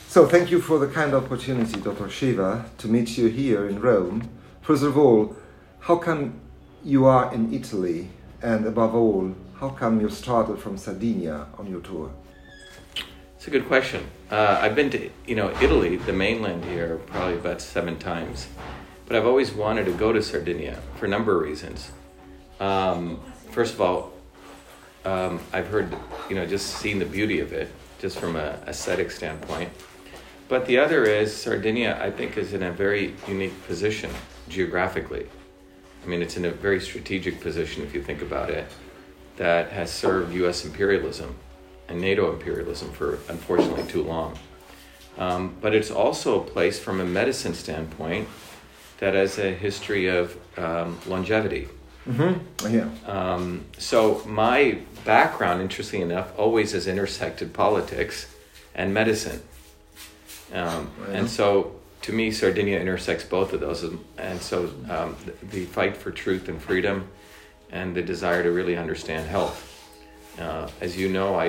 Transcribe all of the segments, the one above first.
So thank you for the kind opportunity, Dr. Shiva, to meet you here in Rome. First of all, how come you are in Italy? And above all, how come you started from Sardinia on your tour? It's a good question. I've been to Italy, the mainland here, probably about 7 times. But I've always wanted to go to Sardinia for a number of reasons. First of all, I've heard, just seeing the beauty of it, just from an aesthetic standpoint. But the other is Sardinia, I think, is in a very unique position geographically. I mean, it's in a very strategic position, if you think about it, that has served U.S. imperialism and NATO imperialism for, unfortunately, too long. But it's also a place, from a medicine standpoint, that has a history of longevity. Mm-hmm. Yeah. So my background, interestingly enough, always has intersected politics and medicine. And so, to me, Sardinia intersects both of those. And so the fight for truth and freedom and the desire to really understand health. As you know,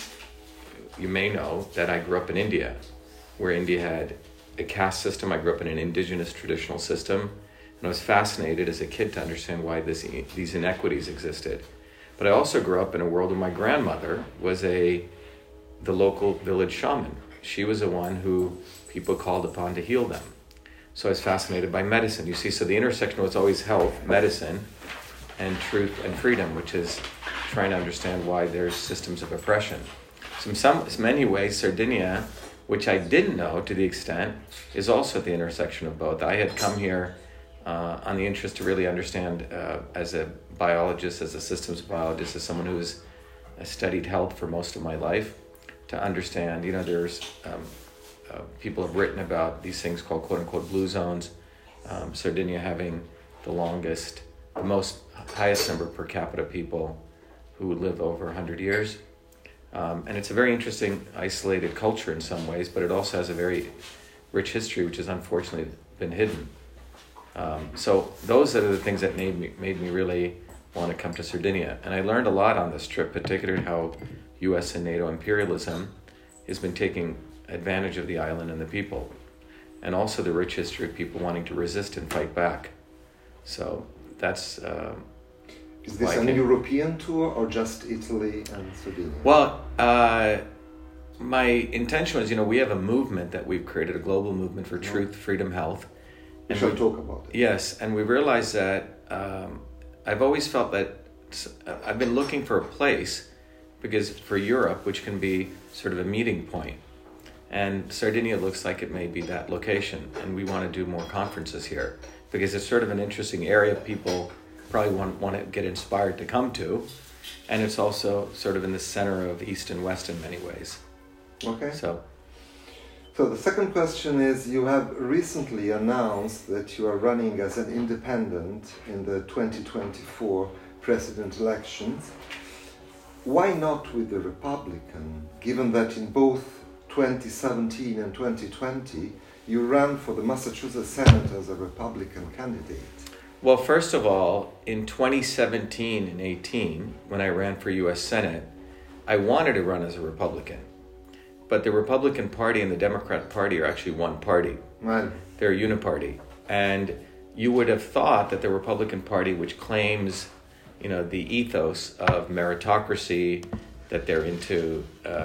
you may know that I grew up in India, where India had a caste system. I grew up in an indigenous traditional system. And I was fascinated as a kid to understand why these inequities existed. But I also grew up in a world where my grandmother was the local village shaman. She was the one who people called upon to heal them. So I was fascinated by medicine. You see, so the intersection was always health, medicine, and truth and freedom, which is trying to understand why there's systems of oppression. So in many ways, Sardinia, which I didn't know to the extent, is also at the intersection of both. I had come here on the interest to really understand, as a biologist, as a systems biologist, as someone who's studied health for most of my life, to understand, there's people have written about these things called quote-unquote blue zones, Sardinia having the highest number per capita people who would live over 100 years. And it's a very interesting, isolated culture in some ways, but it also has a very rich history, which has unfortunately been hidden. So those are the things that made me really want to come to Sardinia. And I learned a lot on this trip, particularly how U.S. and NATO imperialism has been taking advantage of the island and the people, and also the rich history of people wanting to resist and fight back. So that's... Is this an European tour or just Italy and Sardinia? Well, my intention was, we have a movement that we've created, a global movement for truth, freedom, health. We shall talk about it. Yes, and we realized that I've always felt that I've been looking for a place, because for Europe, which can be sort of a meeting point, and Sardinia looks like it may be that location, and we want to do more conferences here, because it's sort of an interesting area people probably want to get inspired to come to, and it's also sort of in the center of East and West in many ways. Okay. So the second question is, you have recently announced that you are running as an independent in the 2024 president elections. Why not with the Republican, given that in both 2017 and 2020 you ran for the Massachusetts Senate as a Republican candidate? Well, first of all, in 2017 and 18, when I ran for U.S. Senate, I wanted to run as a Republican. But the Republican Party and the Democrat Party are actually one party. Right. They're a uniparty. And you would have thought that the Republican Party, which claims, the ethos of meritocracy, that they're into,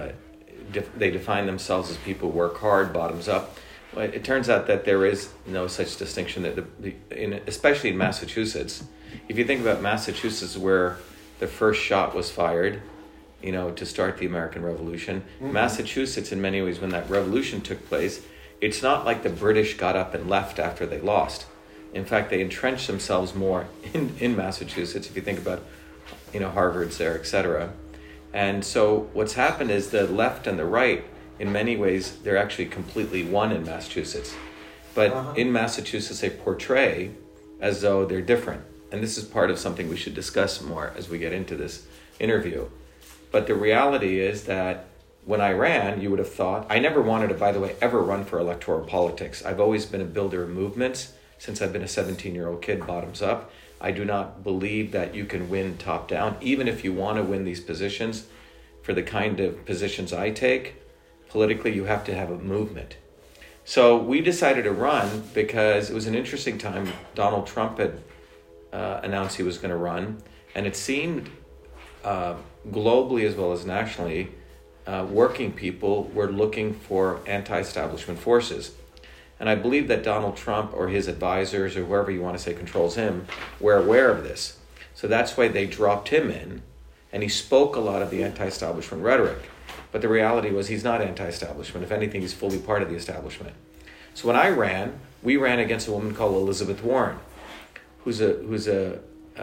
they define themselves as people who work hard, bottoms up. Well, it turns out that there is no such distinction, that especially in Massachusetts. If you think about Massachusetts, where the first shot was fired, to start the American Revolution. Mm-hmm. Massachusetts, in many ways, when that revolution took place, it's not like the British got up and left after they lost. In fact, they entrenched themselves more in Massachusetts, if you think about, Harvard's there, etc. And so what's happened is the left and the right, in many ways, they're actually completely one in Massachusetts. But in Massachusetts, they portray as though they're different. And this is part of something we should discuss more as we get into this interview. But the reality is that when I ran, you would have thought, I never wanted to, by the way, ever run for electoral politics. I've always been a builder of movements since I've been a 17-year-old kid, bottoms up. I do not believe that you can win top down, even if you want to win these positions. For the kind of positions I take, politically, you have to have a movement. So we decided to run because it was an interesting time. Donald Trump had announced he was going to run, and it seemed globally as well as nationally, working people were looking for anti-establishment forces. And I believe that Donald Trump or his advisors or whoever you want to say controls him were aware of this. So that's why they dropped him in, and he spoke a lot of the anti-establishment rhetoric. But the reality was he's not anti-establishment. If anything, he's fully part of the establishment. So when I ran, we ran against a woman called Elizabeth Warren, who's the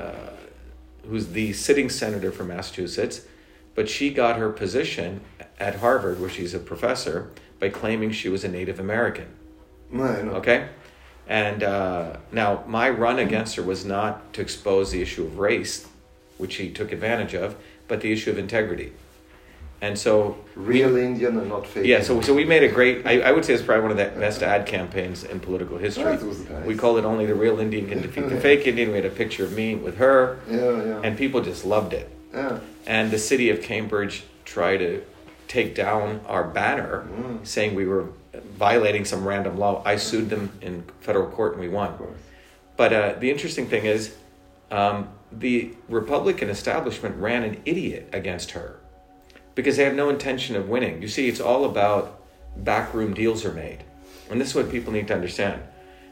sitting senator from Massachusetts, but she got her position at Harvard, where she's a professor, by claiming she was a Native American. Right. Okay? And now my run against her was not to expose the issue of race, which she took advantage of, but the issue of integrity. And so... Real Indian and not fake. Yeah, so we made a great... I would say it's probably one of the best ad campaigns in political history. That was nice. We called it Only the Real Indian Can Defeat the Fake Indian. We had a picture of me with her. Yeah. And people just loved it. Yeah. And the city of Cambridge tried to take down our banner, saying we were violating some random law. I sued them in federal court and we won. But the interesting thing is the Republican establishment ran an idiot against her because they have no intention of winning. You see, it's all about backroom deals are made. And this is what people need to understand.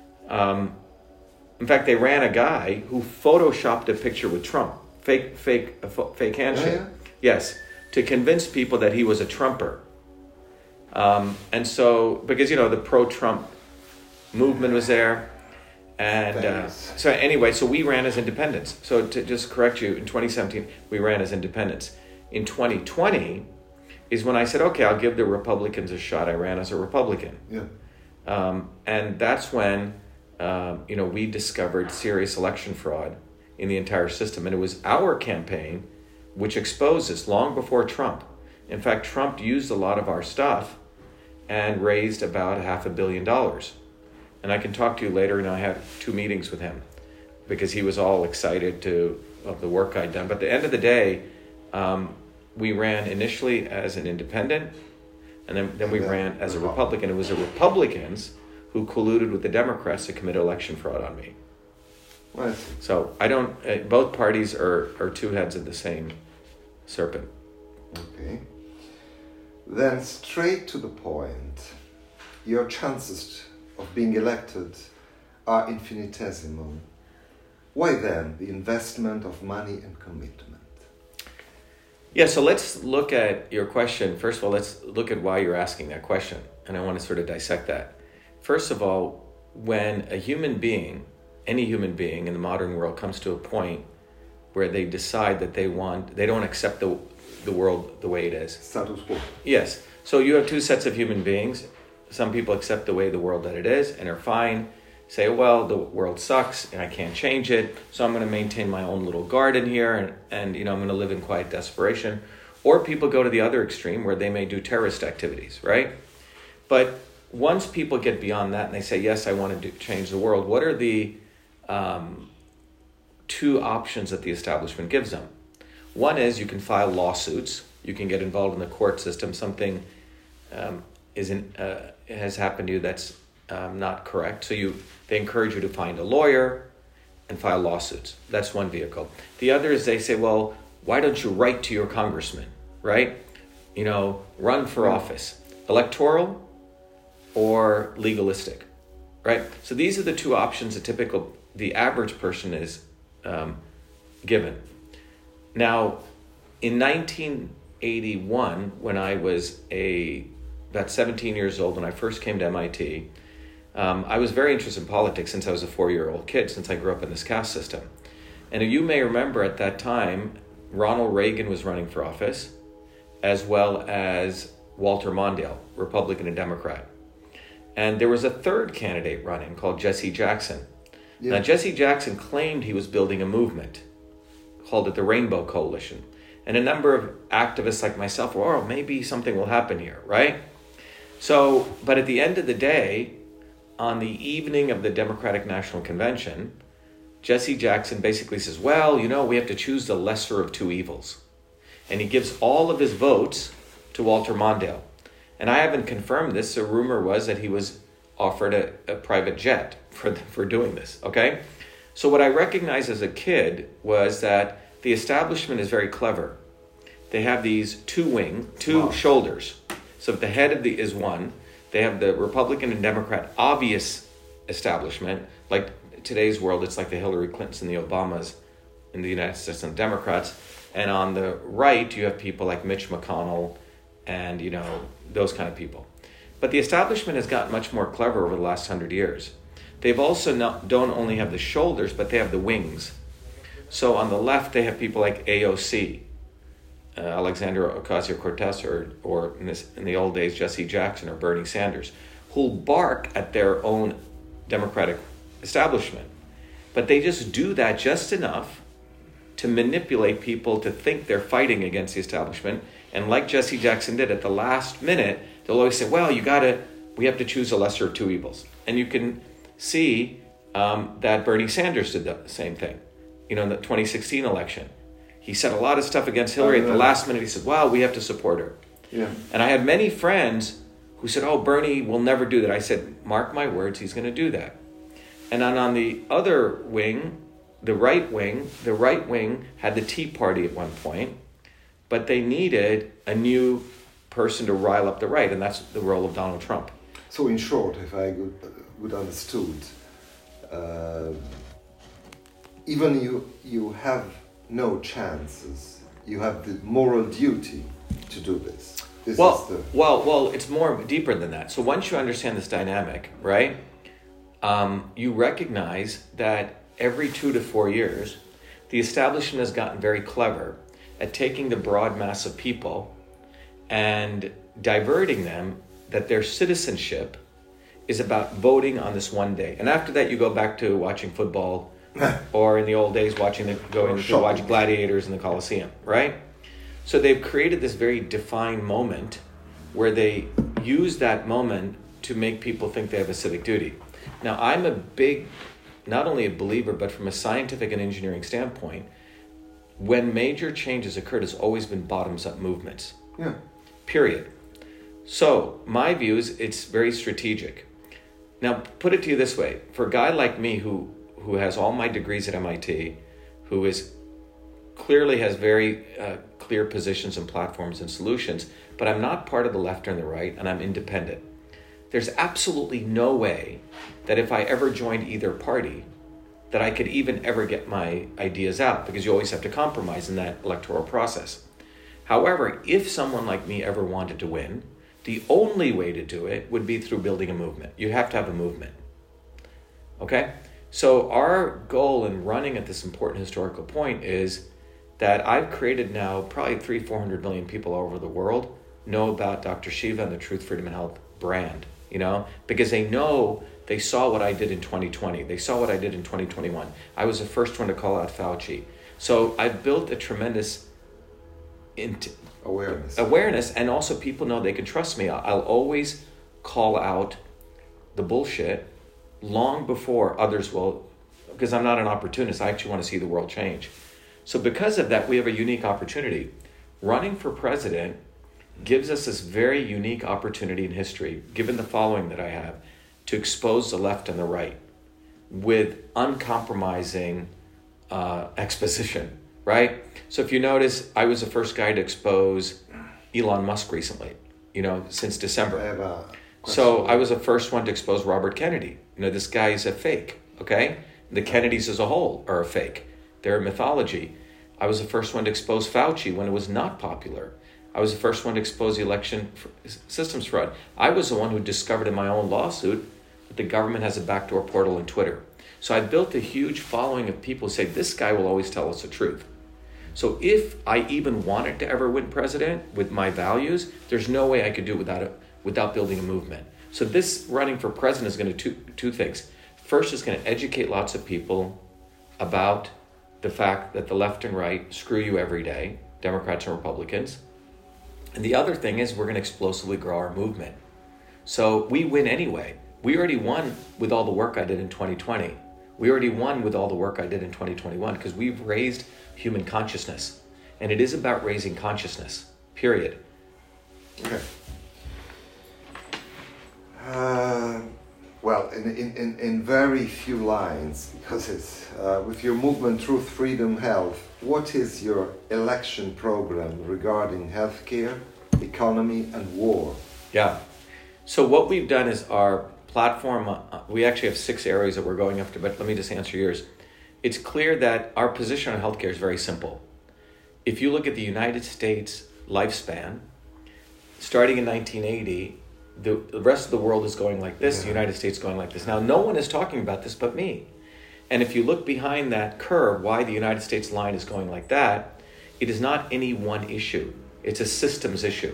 In fact, they ran a guy who photoshopped a picture with Trump. Fake handshake. Yes, to convince people that he was a Trumper. And so, because, the pro-Trump movement was there. And so anyway, so we ran as independents. So to just correct you, in 2017, we ran as independents. In 2020 is when I said, okay, I'll give the Republicans a shot. I ran as a Republican. Yeah. And that's when, we discovered serious election fraud in the entire system. And it was our campaign which exposed this long before Trump. In fact, Trump used a lot of our stuff and raised about $500 million. And I can talk to you later, and I had 2 meetings with him because he was all excited of the work I'd done. But at the end of the day, we ran initially as an independent, and then we ran as a Republican. It was the Republicans who colluded with the Democrats to commit election fraud on me. Right. So I don't. Both parties are two heads of the same serpent. Okay. Then straight to the point. Your chances of being elected are infinitesimal. Why then the investment of money and commitment? Yeah, so let's look at your question. First of all, let's look at why you're asking that question. And I want to sort of dissect that. First of all, when a human being, any human being in the modern world comes to a point where they decide that they don't accept the world the way it is. Status quo. Yes. So you have 2 sets of human beings. Some people accept the way the world that it is and are fine. Say, well, the world sucks and I can't change it, so I'm going to maintain my own little garden here and I'm going to live in quiet desperation. Or people go to the other extreme where they may do terrorist activities, right? But once people get beyond that and they say, yes, I want to change the world, what are the 2 options that the establishment gives them? One is you can file lawsuits. You can get involved in the court system. Something has happened to you that's not correct. So they encourage you to find a lawyer and file lawsuits. That's one vehicle. The other is they say, well, why don't you write to your congressman, right? Run for office. Electoral or legalistic, right? So these are the 2 options the average person is given. Now, in 1981, when I was about 17 years old, when I first came to MIT, I was very interested in politics since I was a 4-year-old kid, since I grew up in this caste system. And you may remember at that time, Ronald Reagan was running for office, as well as Walter Mondale, Republican and Democrat. And there was a 3rd candidate running called Jesse Jackson. Yeah. Now, Jesse Jackson claimed he was building a movement, called it the Rainbow Coalition. And a number of activists like myself were, oh, maybe something will happen here, right? So, but at the end of the day, on the evening of the Democratic National Convention, Jesse Jackson basically says, well, we have to choose the lesser of 2 evils. And he gives all of his votes to Walter Mondale. And I haven't confirmed this. The rumor was that he was offered a private jet for doing this, okay? So what I recognized as a kid was that the establishment is very clever. They have these two shoulders. So if the head is one, they have the Republican and Democrat obvious establishment. Like today's world, it's like the Hillary Clintons and the Obamas in the United States and Democrats. And on the right, you have people like Mitch McConnell and, those kind of people. But the establishment has gotten much more clever over the last 100 years. They've also don't only have the shoulders, but they have the wings. So on the left, they have people like AOC, Alexandria Ocasio-Cortez, or in the old days, Jesse Jackson or Bernie Sanders, who'll bark at their own Democratic establishment. But they just do that just enough to manipulate people to think they're fighting against the establishment. And like Jesse Jackson did at the last minute, they'll always say, well, we have to choose a lesser of two evils. And you can see that Bernie Sanders did the same thing. In the 2016 election. He said a lot of stuff against Hillary. At the last minute, he said, well, we have to support her. Yeah. And I had many friends who said, oh, Bernie will never do that. I said, mark my words, he's going to do that. And then on the other wing, the right wing had the Tea Party at one point, but they needed a new person to rile up the right, and that's the role of Donald Trump. So in short, if I would understood, even you have no chances. You have the moral duty to do this. Well, it's more deeper than that. So once you understand this dynamic, right, you recognize that every 2 to 4 years, the establishment has gotten very clever at taking the broad mass of people and diverting them that their citizenship is about voting on this one day. And after that, you go back to watching football or in the old days, going to watch gladiators in the Colosseum, right? So they've created this very defined moment where they use that moment to make people think they have a civic duty. Now, I'm a big, not only a believer, but from a scientific and engineering standpoint, when major changes occurred, it's always been bottoms-up movements. Yeah. Period. So my view is it's very strategic. Now, put it to you this way. For a guy like me who has all my degrees at MIT, who is clearly has very clear positions and platforms and solutions, but I'm not part of the left or the right, and I'm independent. There's absolutely no way that if I ever joined either party, that I could even ever get my ideas out, because you always have to compromise in that electoral process. However, if someone like me ever wanted to win, the only way to do it would be through building a movement. You have to have a movement. Okay? So our goal in running at this important historical point is that I've created now probably 300-400 million people all over the world know about Dr. Shiva and the Truth, Freedom, and Health brand, because they saw what I did in 2020. They saw what I did in 2021. I was the first one to call out Fauci. So I've built a tremendous awareness, and also people know they can trust me. I'll always call out the bullshit long before others will, because I'm not an opportunist. I actually want to see the world change. So because of that, we have a unique opportunity. Running for president gives us this very unique opportunity in history, given the following that I have, to expose the left and the right with uncompromising exposition, right? So if you notice, I was the first guy to expose Elon Musk recently, since December. So I was the first one to expose Robert Kennedy. This guy is a fake, okay? The Kennedys as a whole are a fake. They're a mythology. I was the first one to expose Fauci when it was not popular. I was the first one to expose the election systems fraud. I was the one who discovered in my own lawsuit that the government has a backdoor portal in Twitter. So I built a huge following of people who say, this guy will always tell us the truth. So if I even wanted to ever win president with my values, there's no way I could do it without building a movement. So this running for president is going to do two things. First, it's going to educate lots of people about the fact that the left and right screw you every day, Democrats and Republicans. And the other thing is we're going to explosively grow our movement. So we win anyway. We already won with all the work I did in 2020. We already won with all the work I did in 2021 because we've raised human consciousness. And it is about raising consciousness, period. Okay. in very few lines, because it's with your movement Truth, Freedom, Health, what is your election program regarding healthcare, economy, and war? Yeah. So what we've done is our platform, we actually have 6 areas that we're going after, but let me just answer yours. It's clear that our position on healthcare is very simple. If you look at the United States lifespan, starting in 1980, the rest of the world is going like this, the United States going like this. Now, no one is talking about this but me. And if you look behind that curve, why the United States line is going like that, it is not any one issue. It's a systems issue.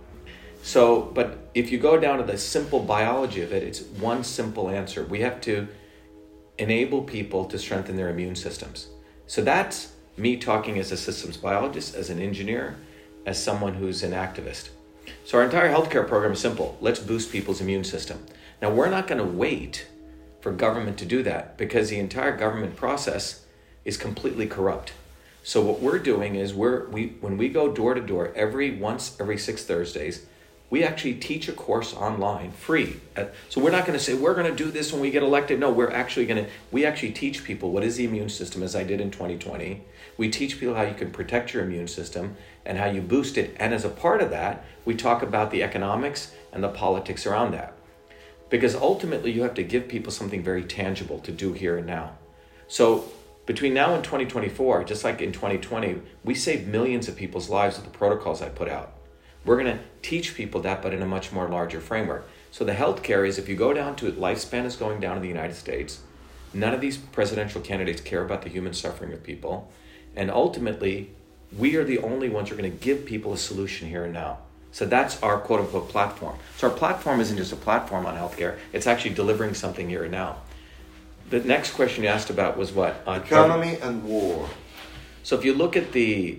So, but if you go down to the simple biology of it, it's one simple answer. We have to enable people to strengthen their immune systems. So that's me talking as a systems biologist, as an engineer, as someone who's an activist. So our entire healthcare program is simple. Let's boost people's immune system. Now, we're not going to wait for government to do that because the entire government process is completely corrupt. So what we're doing is when we go door to door every 6 Thursdays, we actually teach a course online, free. So we're not going to say, we're going to do this when we get elected. No, we actually teach people what is the immune system, as I did in 2020. We teach people how you can protect your immune system and how you boost it. And as a part of that, we talk about the economics and the politics around that. Because ultimately, you have to give people something very tangible to do here and now. So between now and 2024, just like in 2020, we saved millions of people's lives with the protocols I put out. We're going to teach people that, but in a much more larger framework. So the healthcare is, if you go down to it, lifespan is going down in the United States. None of these presidential candidates care about the human suffering of people. And ultimately, we are the only ones who are going to give people a solution here and now. So that's our quote-unquote platform. So our platform isn't just a platform on healthcare. It's actually delivering something here and now. The next question you asked about was what? Economy and war. So if you look at the...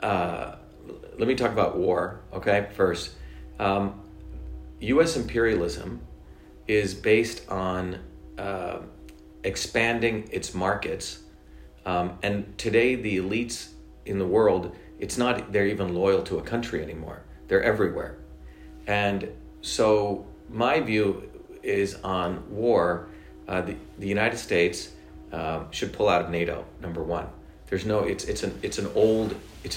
let me talk about war, okay, first. U.S. imperialism is based on expanding its markets. And today, the elites in the world, they're even loyal to a country anymore. They're everywhere. And so my view is on war, the United States should pull out of NATO, number one. It's an old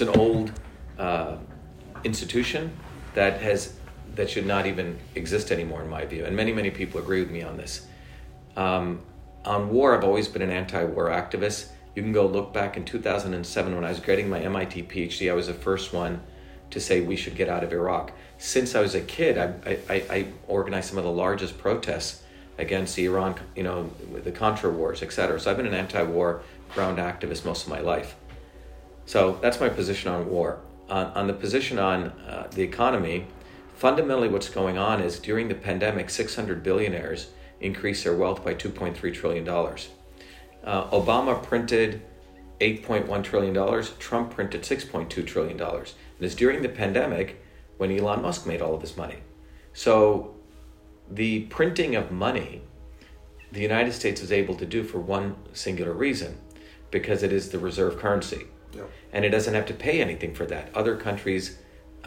institution that should not even exist anymore, in my view. And many people agree with me on this. On war, I've always been an anti-war activist. You can go look back in 2007 when I was grading my MIT PhD. I was the first one to say we should get out of Iraq. Since I was a kid, I organized some of the largest protests against the Iran, the Contra wars, etc. So I've been an anti-war ground activist most of my life. So that's my position on war. On the position on the economy, fundamentally what's going on is during the pandemic, 600 billionaires increased their wealth by $2.3 trillion. Obama printed $8.1 trillion. Trump printed $6.2 trillion. And it's during the pandemic when Elon Musk made all of this money. So the printing of money, the United States is able to do for one singular reason, because it is the reserve currency. Yep. And it doesn't have to pay anything for that. Other countries'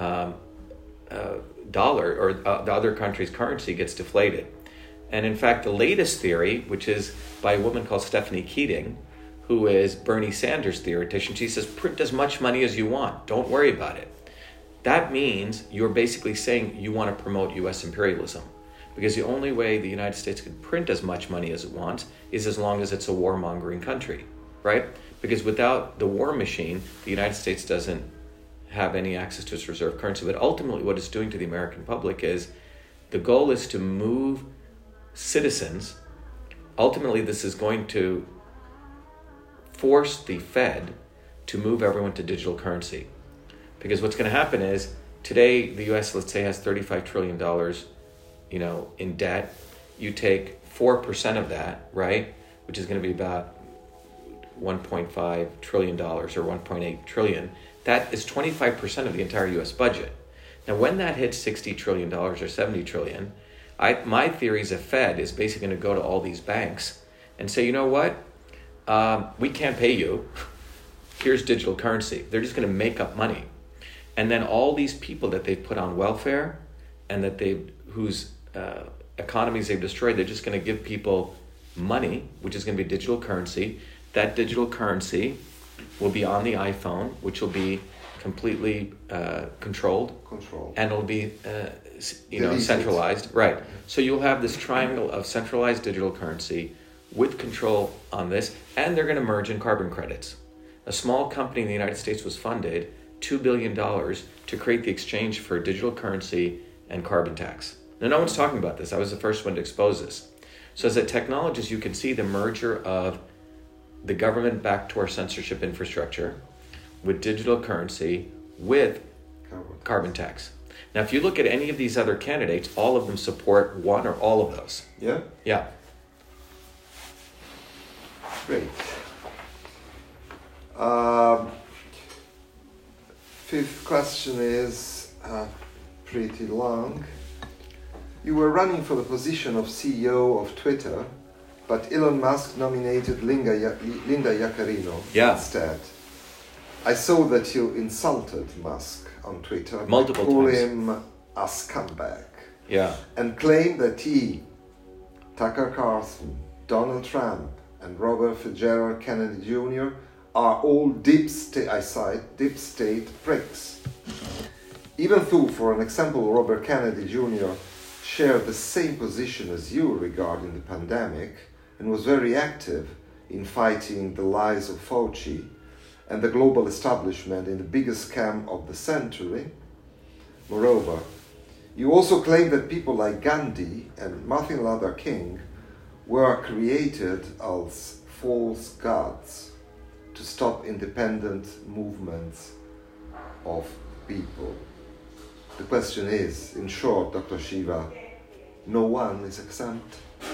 dollar or the other country's currency gets deflated. And in fact, the latest theory, which is by a woman called Stephanie Keating, who is Bernie Sanders' theoretician, she says, print as much money as you want. Don't worry about it. That means you're basically saying you want to promote U.S. imperialism. Because the only way the United States can print as much money as it wants is as long as it's a warmongering country, right? Because without the war machine, the United States doesn't have any access to its reserve currency. But ultimately what it's doing to the American public is the goal is to move citizens. Ultimately, this is going to force the Fed to move everyone to digital currency. Because what's going to happen is today the U.S., let's say, has $35 trillion in debt. You take 4% of that, right, which is going to be about $1.5 trillion or $1.8 trillion. That is 25% of the entire U.S. budget. Now, when that hits $60 trillion or $70 trillion, my theory is the Fed is basically going to go to all these banks and say, you know what, we can't pay you. Here's digital currency. They're just going to make up money. And then all these people that they've put on welfare and that whose economies they've destroyed, they're just going to give people money, which is going to be digital currency. That digital currency will be on the iPhone, which will be completely controlled, and it'll be centralized. Right. So you'll have this triangle of centralized digital currency with control on this, and they're going to merge in carbon credits. A small company in the United States was funded $2 billion to create the exchange for digital currency and carbon tax. Now, no one's talking about this. I was the first one to expose this. So as a technologist, you can see the merger of the government backdoor censorship infrastructure with digital currency with carbon tax. Now, if you look at any of these other candidates, all of them support one or all of those. Yeah? Yeah. Great. Fifth question is pretty long. You were running for the position of CEO of Twitter, but Elon Musk nominated Linda Yaccarino instead. I saw that you insulted Musk on Twitter multiple by calling times. him a scumbag. Yeah. And claimed that he, Tucker Carlson, Donald Trump, and Robert Fitzgerald Kennedy Jr. are all deep state pricks. Even though, for an example, Robert Kennedy Jr. shared the same position as you regarding the pandemic and was very active in fighting the lies of Fauci and the global establishment in the biggest scam of the century. Moreover, you also claim that people like Gandhi and Martin Luther King were created as false gods to stop independent movements of people. The question is, in short, Dr. Shiva, no one is exempt?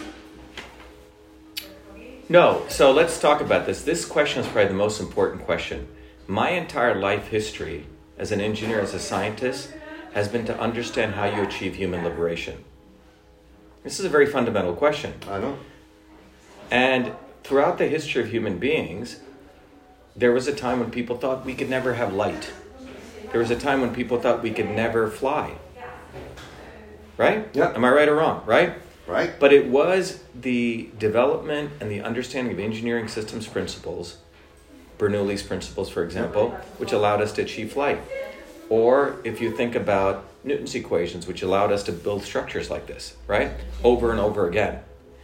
No. So let's talk about this. This question is probably the most important question. My entire life history as an engineer, as a scientist, has been to understand how you achieve human liberation. This is a very fundamental question. I know. And throughout the history of human beings, there was a time when people thought we could never have light. There was a time when people thought we could never fly. Right? Yeah. Am I right or wrong? Right? Right. But it was the development and the understanding of engineering systems principles, Bernoulli's principles, for example, which allowed us to achieve flight. Or if you think about Newton's equations, which allowed us to build structures like this, right? Over and over again.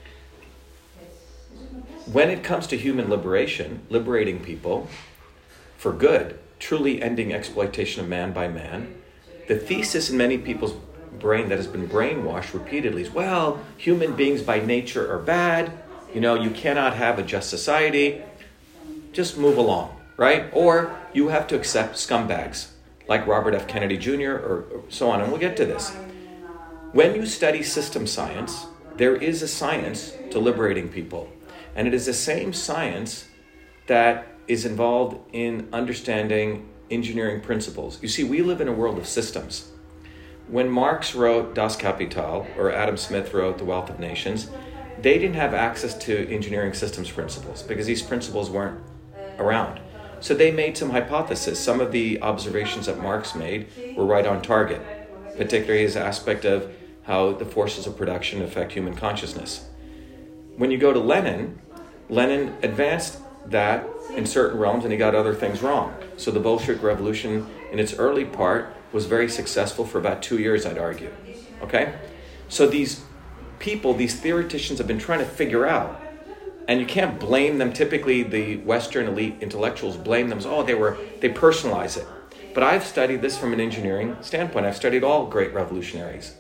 When it comes to human liberation, liberating people for good, truly ending exploitation of man by man, the thesis in many people's brain that has been brainwashed repeatedly is, well, human beings by nature are bad, you cannot have a just society, just move along, right? Or you have to accept scumbags like Robert F. Kennedy Jr. or so on, and we'll get to this. When you study system science, there is a science to liberating people, and it is the same science that is involved in understanding engineering principles. You see, we live in a world of systems. When Marx wrote Das Kapital, or Adam Smith wrote The Wealth of Nations, they didn't have access to engineering systems principles because these principles weren't around. So they made some hypotheses. Some of the observations that Marx made were right on target, particularly his aspect of how the forces of production affect human consciousness. When you go to Lenin advanced that in certain realms and he got other things wrong. So the Bolshevik Revolution in its early part was very successful for about 2 years, I'd argue. Okay? So these people, these theoreticians have been trying to figure out, and you can't blame them. Typically, the Western elite intellectuals blame them as, they personalize it. But I've studied this from an engineering standpoint. I've studied all great revolutionaries.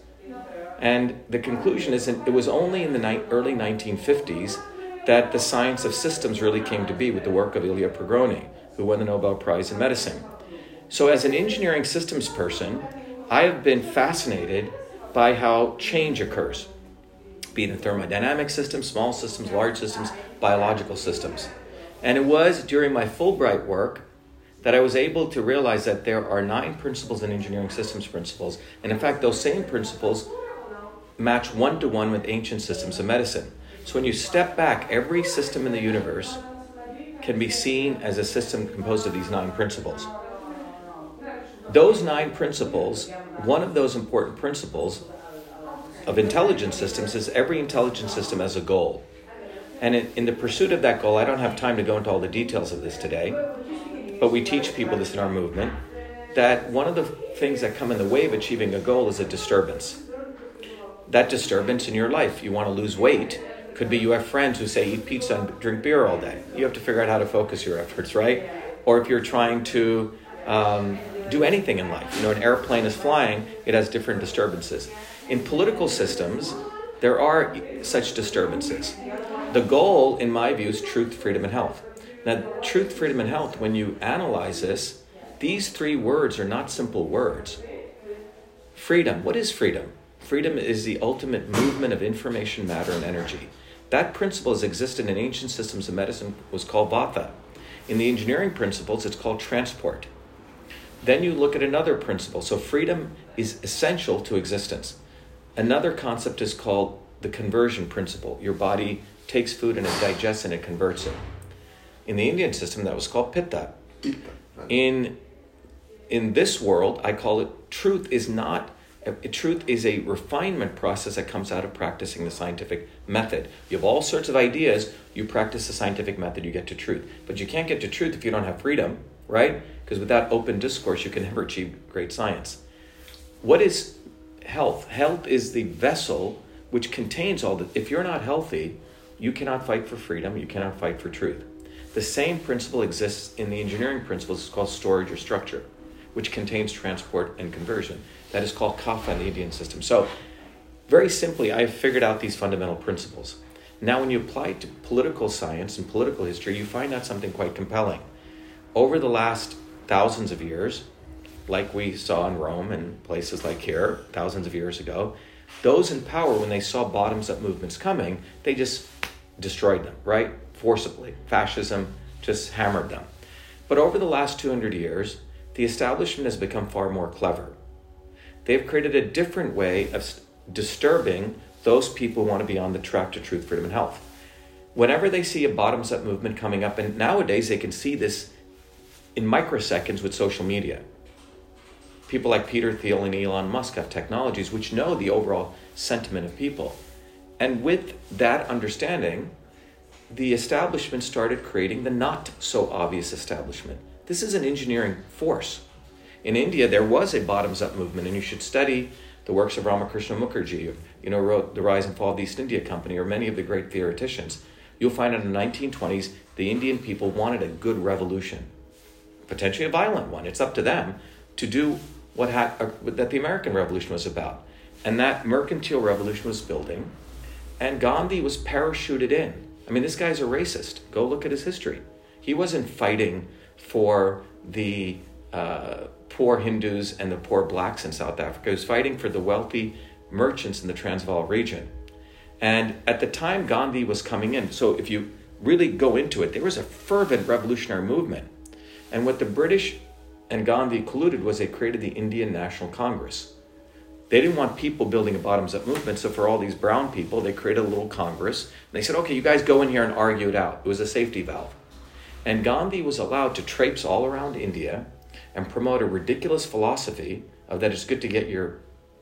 And the conclusion is that it was only in the early 1950s that the science of systems really came to be with the work of Ilya Prigogine, who won the Nobel Prize in Medicine. So as an engineering systems person, I have been fascinated by how change occurs, be it in thermodynamic systems, small systems, large systems, biological systems. And it was during my Fulbright work that I was able to realize that there are 9 principles in engineering systems principles. And in fact, those same principles match 1-to-1 with ancient systems of medicine. So when you step back, every system in the universe can be seen as a system composed of these 9 principles. Those 9 principles, one of those important principles of intelligence systems is every intelligence system has a goal. And in the pursuit of that goal, I don't have time to go into all the details of this today, but we teach people this in our movement, that one of the things that come in the way of achieving a goal is a disturbance. That disturbance in your life, you want to lose weight, could be you have friends who say eat pizza and drink beer all day. You have to figure out how to focus your efforts, right? Or if you're trying to do anything in life, an airplane is flying, it has different disturbances. In political systems, there are such disturbances. The goal, in my view, is truth, freedom, and health. Now, truth, freedom, and health, when you analyze this, these three words are not simple words. Freedom, what is freedom? Freedom is the ultimate movement of information, matter, and energy. That principle has existed in ancient systems of medicine, was called vata. In the engineering principles, it's called transport. Then you look at another principle. So freedom is essential to existence. Another concept is called the conversion principle. Your body takes food and it digests and it converts it. In the Indian system, that was called pitta. In this world, I call it truth is not. Truth is a refinement process that comes out of practicing the scientific method. You have all sorts of ideas, you practice the scientific method, you get to truth. But you can't get to truth if you don't have freedom, right? Because without open discourse, you can never achieve great science. What is health? Health is the vessel which contains all the... If you're not healthy, you cannot fight for freedom, you cannot fight for truth. The same principle exists in the engineering principles. It's called storage or structure, which contains transport and conversion. That is called kapha in the Indian system. So, very simply, I've figured out these fundamental principles. Now, when you apply it to political science and political history, you find out something quite compelling. Over the last thousands of years, like we saw in Rome and places like here, thousands of years ago, those in power, when they saw bottoms-up movements coming, they just destroyed them, right? Forcibly. Fascism just hammered them. But over the last 200 years, the establishment has become far more clever. They've created a different way of disturbing those people who want to be on the track to truth, freedom, and health. Whenever they see a bottoms-up movement coming up, and nowadays they can see this in microseconds with social media. People like Peter Thiel and Elon Musk have technologies which know the overall sentiment of people. And with that understanding, the establishment started creating the not so obvious establishment. This is an engineering force. In India, there was a bottoms-up movement, and you should study the works of Ramakrishna Mukherjee, wrote The Rise and Fall of the East India Company, or many of the great theoreticians. You'll find in the 1920s, the Indian people wanted a good revolution, potentially a violent one. It's up to them to do that the American Revolution was about. And that mercantile revolution was building, and Gandhi was parachuted in. I mean, this guy's a racist. Go look at his history. He wasn't fighting for the poor Hindus and the poor blacks in South Africa. He was fighting for the wealthy merchants in the Transvaal region. And at the time Gandhi was coming in, so if you really go into it, there was a fervent revolutionary movement. And what the British and Gandhi colluded was they created the Indian National Congress. They didn't want people building a bottoms-up movement, so for all these brown people, they created a little Congress. And they said, okay, you guys go in here and argue it out. It was a safety valve. And Gandhi was allowed to traipse all around India and promote a ridiculous philosophy of that it's good to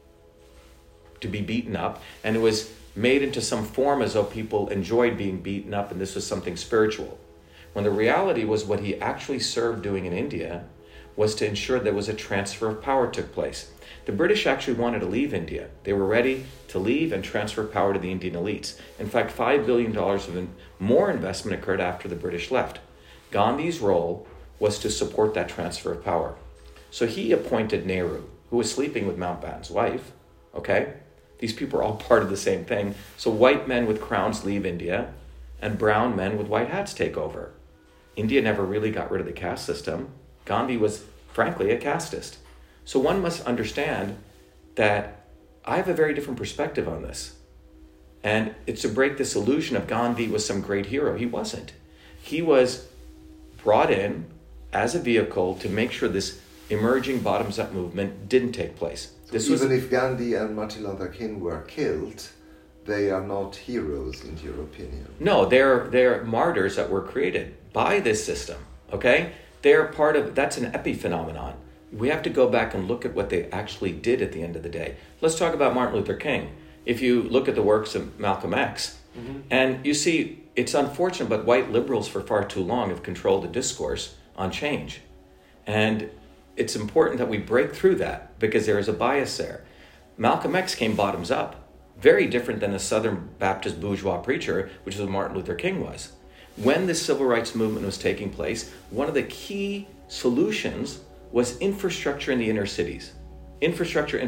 be beaten up. And it was made into some form as though people enjoyed being beaten up and this was something spiritual. When the reality was what he actually served doing in India was to ensure there was a transfer of power took place. The British actually wanted to leave India. They were ready to leave and transfer power to the Indian elites. In fact, $5 billion of more investment occurred after the British left. Gandhi's role was to support that transfer of power. So he appointed Nehru, who was sleeping with Mountbatten's wife, okay? These people are all part of the same thing. So white men with crowns leave India, and brown men with white hats take over. India never really got rid of the caste system. Gandhi was, frankly, a casteist. So one must understand that I have a very different perspective on this. And it's to break this illusion of Gandhi was some great hero. He wasn't. He was brought in as a vehicle to make sure this emerging bottoms-up movement didn't take place. Even if Gandhi and Martin Luther King were killed, they are not heroes, in your opinion? No, they're martyrs that were created by this system, okay? They're part of, that's an epiphenomenon. We have to go back and look at what they actually did at the end of the day. Let's talk about Martin Luther King. if you look at the works of Malcolm X, and you see, it's unfortunate, but white liberals for far too long have controlled the discourse on change. And it's important that we break through that because there is a bias there. Malcolm X came bottoms up, very different than the Southern Baptist bourgeois preacher, which is what Martin Luther King was. When the civil rights movement was taking place, one of the key solutions was infrastructure in the inner cities. Infrastructure.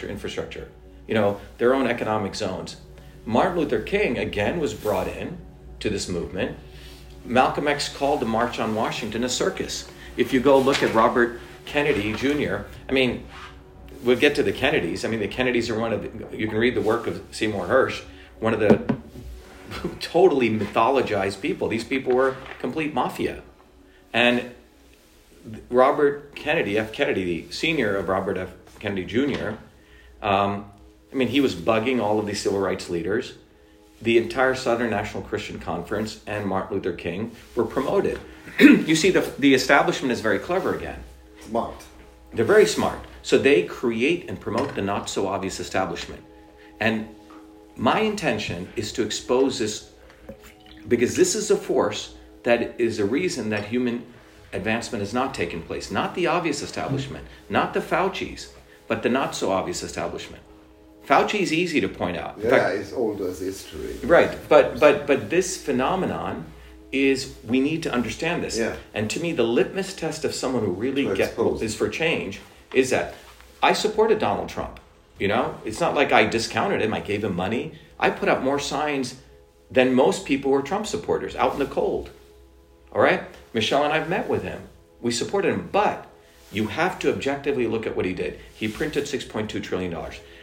Their own economic zones. Martin Luther King, again, was brought in to this movement. Malcolm X called the March on Washington a circus. If you go look at Robert Kennedy Jr., we'll get to the Kennedys. The Kennedys are you can read the work of Seymour Hersh, one of the totally mythologized people. These people were complete mafia. And Robert Kennedy, F. Kennedy, the senior of Robert F. Kennedy Jr., he was bugging all of these civil rights leaders. The entire Southern National Christian Conference and Martin Luther King were promoted. You see, the establishment is very clever again. Smart. They're very smart. So they create and promote the not-so-obvious establishment. And my intention is to expose this because this is a force that is a reason that human advancement has not taken place. Not the obvious establishment, not the Faucis, but the not-so-obvious establishment. Fauci is easy to point out. In fact, it's old as history. Right, but this phenomenon is, we need to understand this. Yeah. And to me, the litmus test of someone who really is for change is that I supported Donald Trump. It's not like I discounted him. I gave him money. I put up more signs than most people who are Trump supporters out in the cold. All right? Michelle and I have met with him. We supported him, but you have to objectively look at what he did. He printed $6.2 trillion.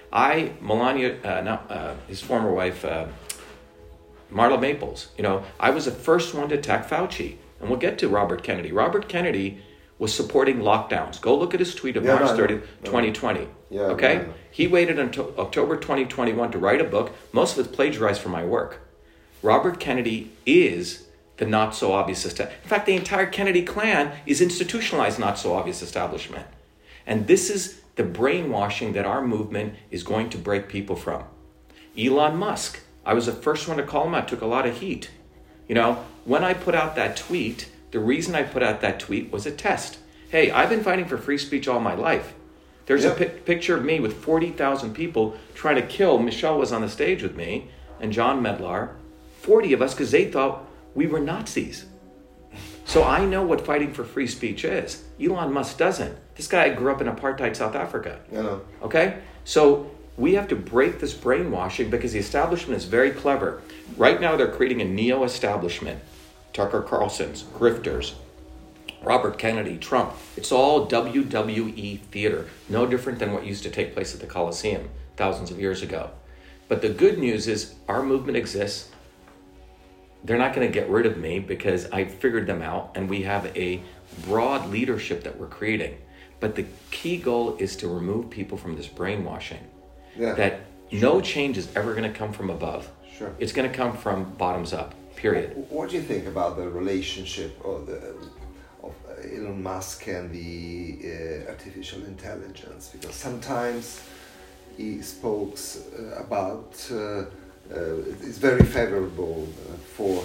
His former wife, Marla Maples, I was the first one to attack Fauci. And we'll get to Robert Kennedy. Robert Kennedy was supporting lockdowns. Go look at his tweet of March 30th, 2020. Okay? He waited until October 2021 to write a book. Most of it's plagiarized from my work. Robert Kennedy is the not-so-obvious establishment. In fact, the entire Kennedy clan is institutionalized not-so-obvious establishment. And this is the brainwashing that our movement is going to break people from. Elon Musk, I was the first one to call him out, took a lot of heat. When I put out that tweet, the reason I put out that tweet was a test. Hey, I've been fighting for free speech all my life. There's a picture of me with 40,000 people trying to kill. Michelle was on the stage with me and John Medlar, 40 of us, because they thought we were Nazis. So I know what fighting for free speech is. Elon Musk doesn't. This guy grew up in apartheid South Africa. Okay? So we have to break this brainwashing because the establishment is very clever. Right now they're creating a neo-establishment. Tucker Carlson's, grifters, Robert Kennedy, Trump. It's all WWE theater. No different than what used to take place at the Coliseum thousands of years ago. But the good news is our movement exists. They're not going to get rid of me because I figured them out, and we have a broad leadership that we're creating. But the key goal is to remove people from this brainwashing. That no change is ever going to come from above. Sure. It's going to come from bottoms up, period. What do you think about the relationship of Elon Musk and the artificial intelligence? Because sometimes he spoke about it's very favorable for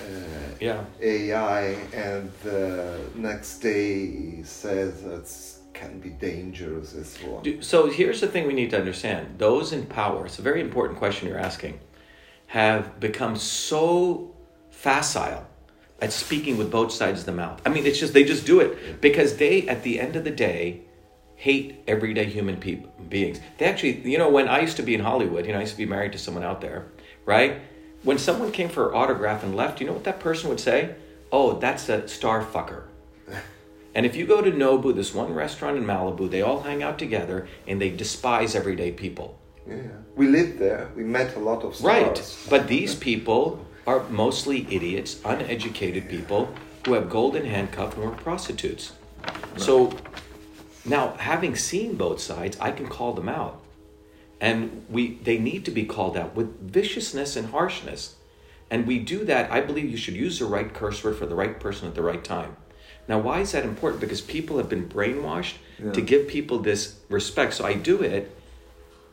AI, and the next day he says that can be dangerous as well. So here's the thing we need to understand. Those in power, it's a very important question you're asking, have become so facile at speaking with both sides of the mouth. It's just, they just do it because they, at the end of the day, hate everyday human beings. They actually, when I used to be in Hollywood, I used to be married to someone out there, right? When someone came for an autograph and left, you know what that person would say? Oh, that's a star fucker. And if you go to Nobu, this one restaurant in Malibu, they all hang out together and they despise everyday people. Yeah, we lived there. We met a lot of stars. Right, but these people are mostly idiots, uneducated people who have golden handcuffs and were prostitutes. Right. So now, having seen both sides, I can call them out. And they need to be called out with viciousness and harshness. And we do that. I believe you should use the right curse word for the right person at the right time. Now, why is that important? Because people have been brainwashed to give people this respect. So I do it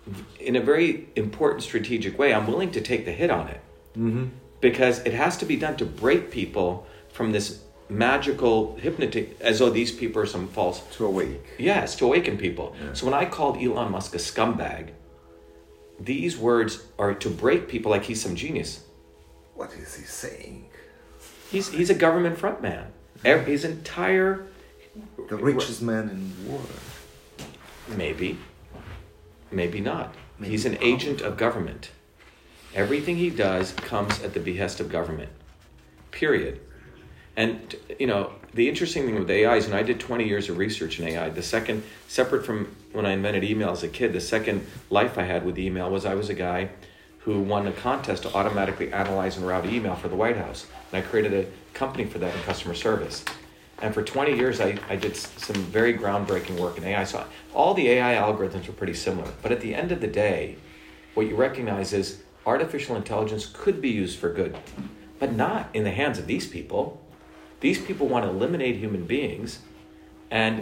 in a very important strategic way, I'm willing to take the hit on it. Because it has to be done to break people from this magical hypnotic, as though these people are some false... To awake. Yes, to awaken people. Yeah. So when I called Elon Musk a scumbag, these words are to break people like he's some genius. What is he saying? He's a government front man. His entire... The richest man in the world. Maybe. Maybe not. Maybe he's an agent of government. Everything he does comes at the behest of government. Period. And, you know, the interesting thing with AI is, and I did 20 years of research in AI, the second, separate from when I invented email as a kid, the second life I had with email was I was a guy who won a contest to automatically analyze and route email for the White House. And I created a company for that in customer service. And for 20 years, I did some very groundbreaking work in AI. So all the AI algorithms are pretty similar. But at the end of the day, what you recognize is artificial intelligence could be used for good, but not in the hands of these people. These people want to eliminate human beings and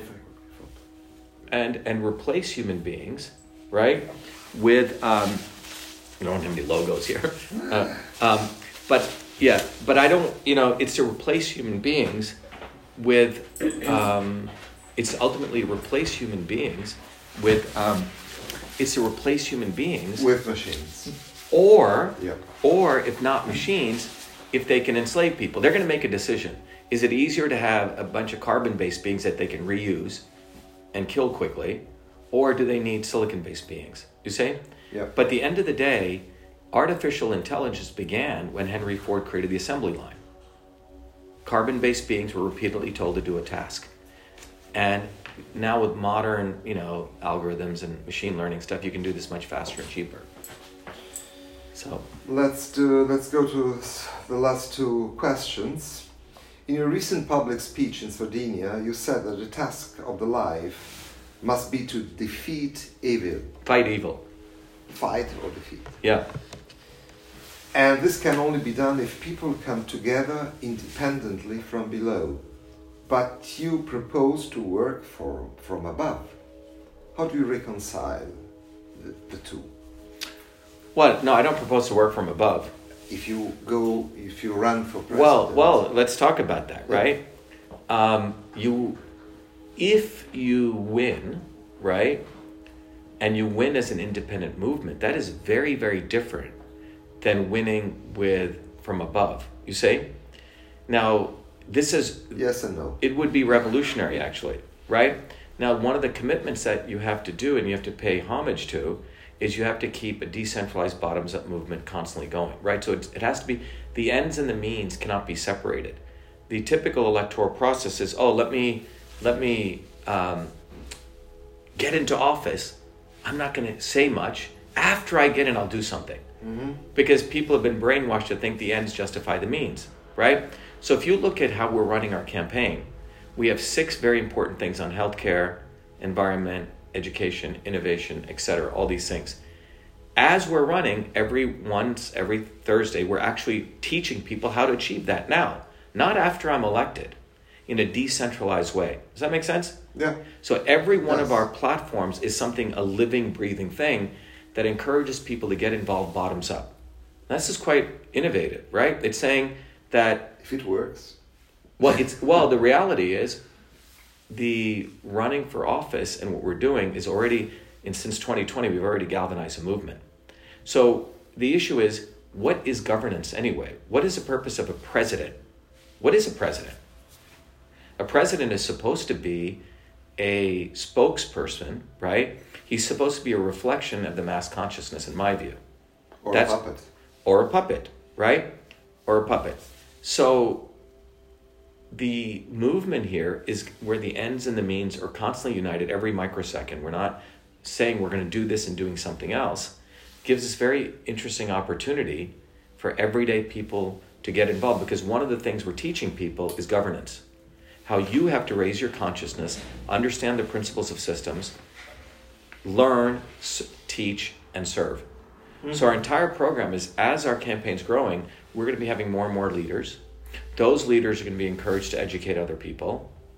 replace human beings, right? With I don't have any logos here, but I don't. You know, it's to replace human beings with. It's to ultimately replace human beings with. It's to replace human beings with machines, or if not machines, if they can enslave people, they're going to make a decision. Is it easier to have a bunch of carbon-based beings that they can reuse and kill quickly, or do they need silicon-based beings? You see? Yeah. But at the end of the day, artificial intelligence began when Henry Ford created the assembly line. Carbon-based beings were repeatedly told to do a task. And now with modern, algorithms and machine learning stuff, you can do this much faster and cheaper. So let's go to the last two questions. In your recent public speech in Sardinia, you said that the task of the life must be to defeat evil. Fight evil. Fight or defeat. Yeah. And this can only be done if people come together independently from below. But you propose to work from above. How do you reconcile the two? Well, no, I don't propose to work from above. If you run for president. Well, let's talk about that, right? If you win, right, and you win as an independent movement, that is very, very different than winning from above. You see? Now, this is... Yes and no. It would be revolutionary, actually, right? Now, one of the commitments that you have to do and you have to pay homage to is you have to keep a decentralized bottoms-up movement constantly going, right? So it has to be, the ends and the means cannot be separated. The typical electoral process is, let me get into office. I'm not going to say much. After I get in, I'll do something. Mm-hmm. Because people have been brainwashed to think the ends justify the means, right? So if you look at how we're running our campaign, we have 6 very important things on healthcare, environment, education, innovation, etc., all these things. As we're running, every Thursday, we're actually teaching people how to achieve that now, not after I'm elected, in a decentralized way. Does that make sense? Yeah. So every one of our platforms is a living, breathing thing that encourages people to get involved bottoms up. This is quite innovative, right? It's saying that... If it works. The reality is, the running for office and what we're doing is already, since 2020, we've already galvanized a movement. So the issue is, what is governance anyway? What is the purpose of a president? What is a president? A president is supposed to be a spokesperson, right? He's supposed to be a reflection of the mass consciousness, in my view. Or a puppet. Or a puppet, right? Or a puppet. So the movement here is where the ends and the means are constantly united every microsecond. We're not saying we're going to do this and doing something else. It gives us very interesting opportunity for everyday people to get involved, because one of the things we're teaching people is governance. How you have to raise your consciousness, understand the principles of systems, learn, teach, and serve. Mm-hmm. So our entire program is, as our campaign's growing, we're going to be having more and more leaders. Those leaders are going to be encouraged to educate other people.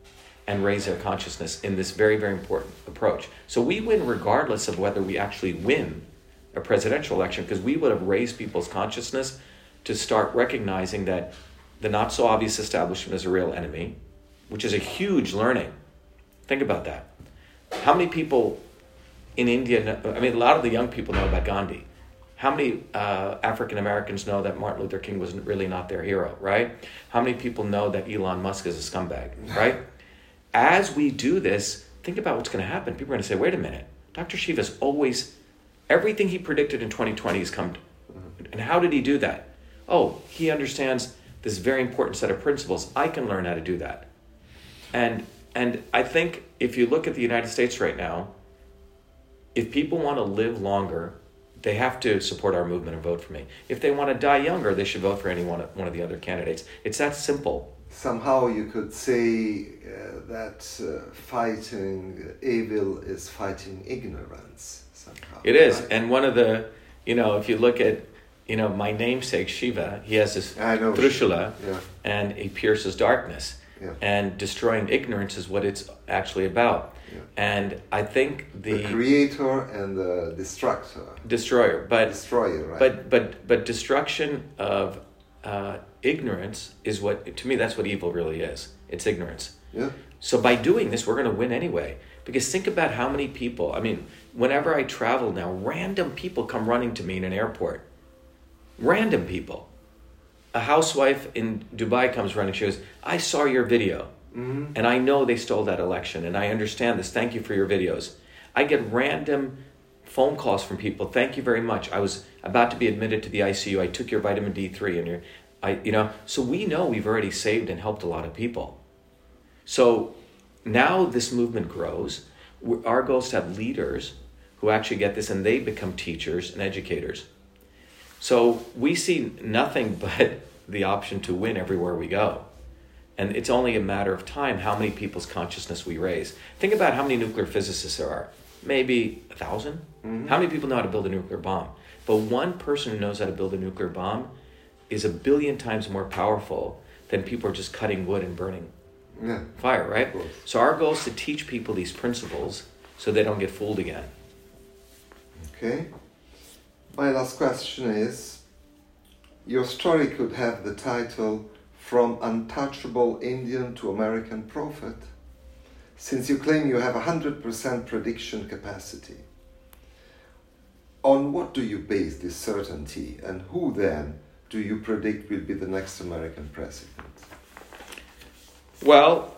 and raise their consciousness in this very, very important approach. So we win regardless of whether we actually win a presidential election, because we would have raised people's consciousness to start recognizing that the not so obvious establishment is a real enemy, which is a huge learning. Think about that. How many people in India, a lot of the young people know about Gandhi. How many African Americans know that Martin Luther King was really not their hero, right? How many people know that Elon Musk is a scumbag, right? As we do this, think about what's going to happen. People are going to say, wait a minute, Dr. Shiva's always, everything he predicted in 2020 has come. And how did he do that? Oh, he understands this very important set of principles. I can learn how to do that. And I think if you look at the United States right now, if people want to live longer, they have to support our movement and vote for me. If they want to die younger, they should vote for any one of the other candidates. It's that simple. Somehow you could say that fighting evil is fighting ignorance. Somehow. It is. Right? And one of the, if you look at, my namesake Shiva, he has this Trishula, and he pierces darkness. Yeah. And destroying ignorance is what it's actually about. Yeah. And I think the creator and the destroyer, right? But destruction of ignorance is what, to me, that's what evil really is. It's ignorance. Yeah. So by doing this, we're going to win anyway. Because think about how many people. Whenever I travel now, random people come running to me in an airport. Random people. A housewife in Dubai comes running. She goes, I saw your video. Mm-hmm. And I know they stole that election. And I understand this. Thank you for your videos. I get random phone calls from people. Thank you very much. I was about to be admitted to the ICU. I took your vitamin D3. So we know we've already saved and helped a lot of people. So now this movement grows. Our goal is to have leaders who actually get this, and they become teachers and educators. So we see nothing but the option to win everywhere we go. And it's only a matter of time how many people's consciousness we raise. Think about how many nuclear physicists there are. Maybe 1,000? Mm-hmm. How many people know how to build a nuclear bomb? But one person who knows how to build a nuclear bomb is 1 billion times more powerful than people who are just cutting wood and burning fire, right? So our goal is to teach people these principles so they don't get fooled again. Okay. My last question is, your story could have the title From Untouchable Indian to American Prophet, since you claim you have 100% prediction capacity. On what do you base this certainty, and who then do you predict will be the next American president? Well,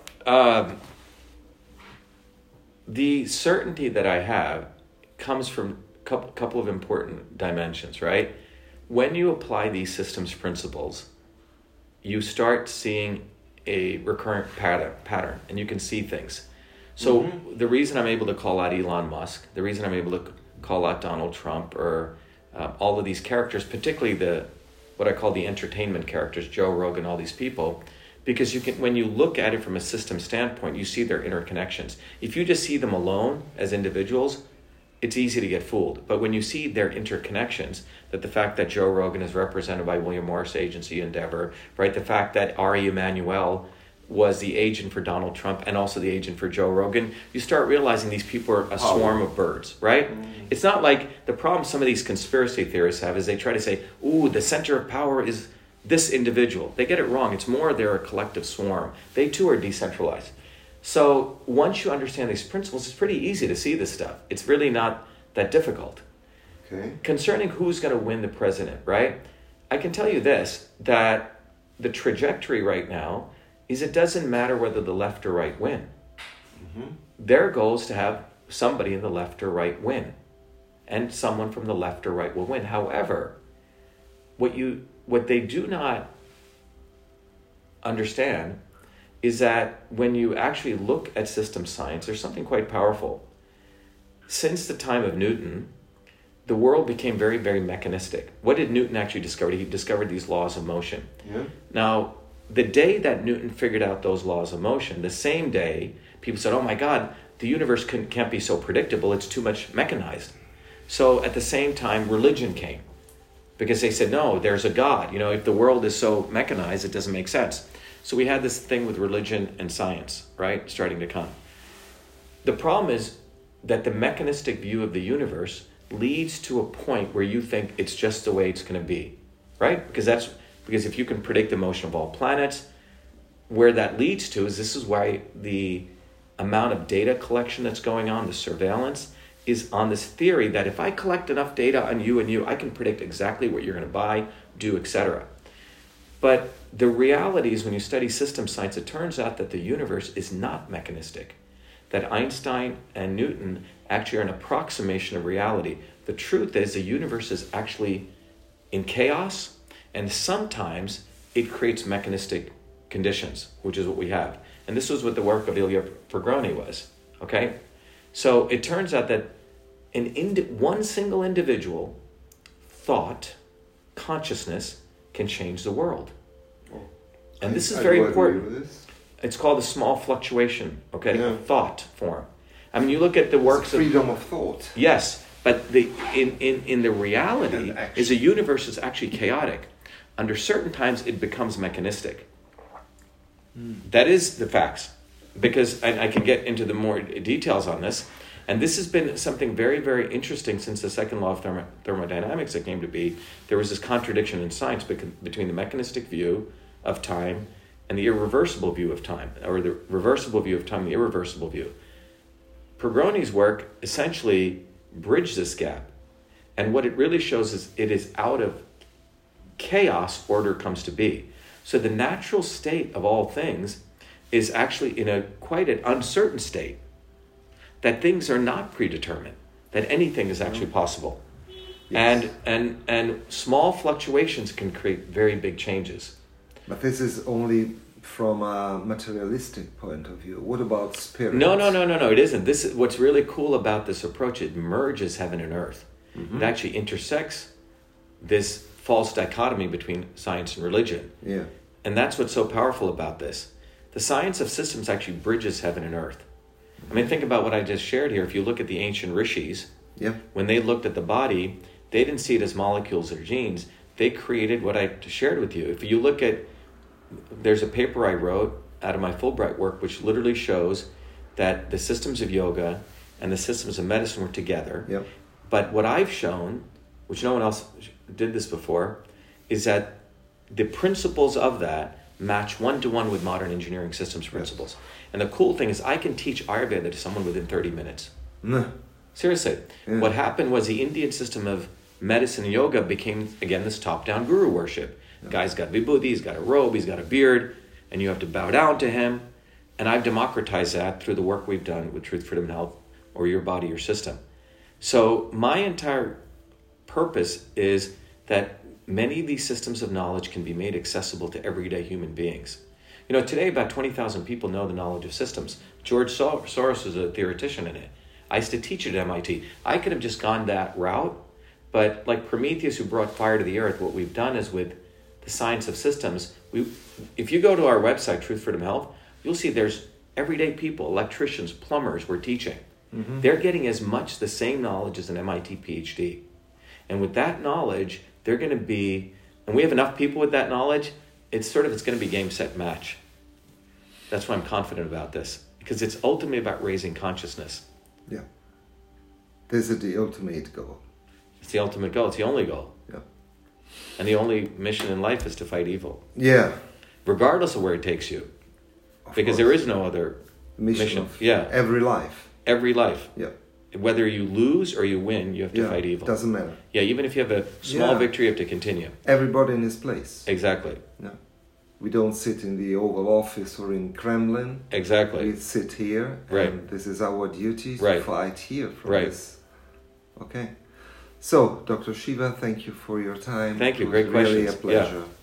the certainty that I have comes from a couple of important dimensions, right? When you apply these systems principles, you start seeing a recurrent pattern, and you can see things. So the reason I'm able to call out Elon Musk, the reason I'm able to call out Donald Trump, or all of these characters, particularly what I call the entertainment characters, Joe Rogan, all these people, because when you look at it from a system standpoint, you see their interconnections. If you just see them alone as individuals, it's easy to get fooled. But when you see their interconnections, that the fact that Joe Rogan is represented by William Morris Agency Endeavor, right? The fact that Ari Emanuel was the agent for Donald Trump and also the agent for Joe Rogan, you start realizing these people are a swarm of birds, right? It's not like the problem some of these conspiracy theorists have is they try to say, ooh, the center of power is this individual. They get it wrong. It's more they're a collective swarm. They too are decentralized. So once you understand these principles, it's pretty easy to see this stuff. It's really not that difficult. Okay. Concerning who's going to win the president, right? I can tell you this, that the trajectory right now is it doesn't matter whether the left or right win. Their goal is to have somebody in the left or right win. And someone from the left or right will win. However, what they do not understand is that when you actually look at system science, there's something quite powerful. Since the time of Newton, the world became very, very mechanistic. What did Newton actually discover? He discovered these laws of motion. Yeah. Now, the day that Newton figured out those laws of motion, the same day, people said, oh my God, the universe can't be so predictable, it's too much mechanized. So at the same time, religion came. Because they said, no, there's a God. If the world is so mechanized, it doesn't make sense. So we had this thing with religion and science, right, starting to come. The problem is that the mechanistic view of the universe leads to a point where you think it's just the way it's going to be, right? Because if you can predict the motion of all planets, where that leads to is this is why the amount of data collection that's going on, the surveillance, is on this theory that if I collect enough data on you and you, I can predict exactly what you're going to buy, do, etc. But the reality is when you study system science, it turns out that the universe is not mechanistic, that Einstein and Newton actually are an approximation of reality. The truth is the universe is actually in chaos, and sometimes it creates mechanistic conditions, which is what we have. And this was what the work of Ilya Prigogine was, okay? So it turns out that one single individual thought, consciousness, can change the world. And this is very important. It's called a small fluctuation, okay? Yeah. Thought form. I mean, you look at the works of freedom of thought. Yes, but in the reality is the universe is actually chaotic. Under certain times, it becomes mechanistic. That is the facts. Because I can get into the more details on this. And this has been something very, very interesting since the second law of thermodynamics that came to be. There was this contradiction in science between the mechanistic view of time and the irreversible view of time, or the reversible view of time, the irreversible view. Prigogine's work essentially bridged this gap. And what it really shows is it is out of chaos order comes to be. So the natural state of all things is actually in a quite an uncertain state, that things are not predetermined, that anything is actually possible. Yes. And small fluctuations can create very big changes. But this is only from a materialistic point of view. What about spirit? No, it isn't. This is what's really cool about this approach. It merges heaven and earth. Mm-hmm. It actually intersects this false dichotomy between science and religion. Yeah. And that's what's so powerful about this. The science of systems actually bridges heaven and earth. I mean, think about what I just shared here. If you look at the ancient rishis, when they looked at the body, they didn't see it as molecules or genes. They created what I shared with you. If you look at, there's a paper I wrote out of my Fulbright work, which literally shows that the systems of yoga and the systems of medicine were together. Yep. But what I've shown, which no one else did this before, is that the principles of that match one-to-one with modern engineering systems principles. Yes. And the cool thing is I can teach Ayurveda to someone within 30 minutes. Seriously. Yeah. What happened was the Indian system of medicine and yoga became, again, this top-down guru worship. Yeah. Guy's got vibhuti, he's got a robe, he's got a beard, and you have to bow down to him. And I've democratized that through the work we've done with Truth, Freedom, and Health, or Your Body, Your System. So my entire purpose is that many of these systems of knowledge can be made accessible to everyday human beings. You know, today about 20,000 people know the knowledge of systems. George Soros is a theoretician in it. I used to teach it at MIT. I could have just gone that route, but like Prometheus, who brought fire to the earth, what we've done is with the science of systems, if you go to our website, Truth, Freedom, Health, you'll see there's everyday people, electricians, plumbers we're teaching. Mm-hmm. They're getting as much the same knowledge as an MIT PhD. And with that knowledge, they're going to be, and we have enough people with that knowledge, it's going to be game, set, match. That's why I'm confident about this, because it's ultimately about raising consciousness. Yeah. This is the ultimate goal. It's the ultimate goal. It's the only goal. Yeah. And the only mission in life is to fight evil. Yeah. Regardless of where it takes you. Because there is no other mission. Every life. Every life. Yeah. Whether you lose or you win, you have to fight evil. Doesn't matter. Yeah, even if you have a small victory, you have to continue. Everybody in his place. Exactly. Yeah. We don't sit in the Oval Office or in Kremlin. Exactly. We sit here, and this is our duty to fight here for this. Okay. So, Dr. Shiva, thank you for your time. Thank you. It was Great really questions. a pleasure. Yeah.